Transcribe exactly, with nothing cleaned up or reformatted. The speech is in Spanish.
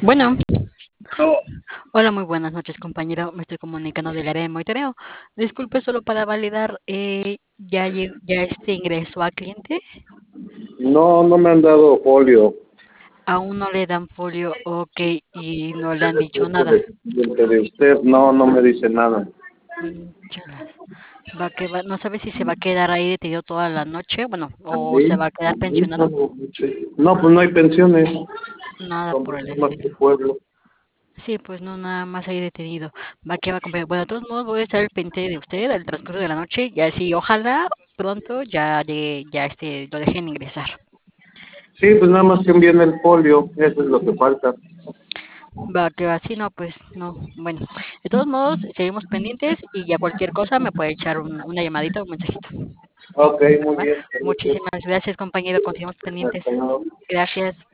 Bueno, No, hola, muy buenas noches, compañero. Me estoy comunicando del área de monitoreo. Disculpe, solo para validar, eh, ¿ya, lle- ya este ingresó a cliente? no, no me han dado folio. Aún no le dan folio, ok, y no le han dicho Este nada. de, este de usted no, no me dice nada. Mm, chalas. Va que va, no sabe si se va a quedar ahí detenido toda la noche, bueno, o se ¿Sí? va a quedar ¿Sí? pensionado. No, sí. No, pues no hay pensiones. Nada Son por el personas estilo. de pueblo. Sí, pues no, nada más ahí detenido. Va que va, compañero. Bueno, de todos modos voy a estar al pendiente de usted al transcurso de la noche, ya sí, ojalá pronto ya de, ya este lo dejen ingresar. Sí, pues nada más que envíen el folio. Eso es lo que falta. Va que va, sí, no, pues no. Bueno, de todos modos, seguimos pendientes y ya cualquier cosa me puede echar un- una llamadita o un mensajito. Ok, muy ¿Va? bien. Gracias. Muchísimas gracias, compañero. Continuamos pendientes. Hasta luego. Gracias.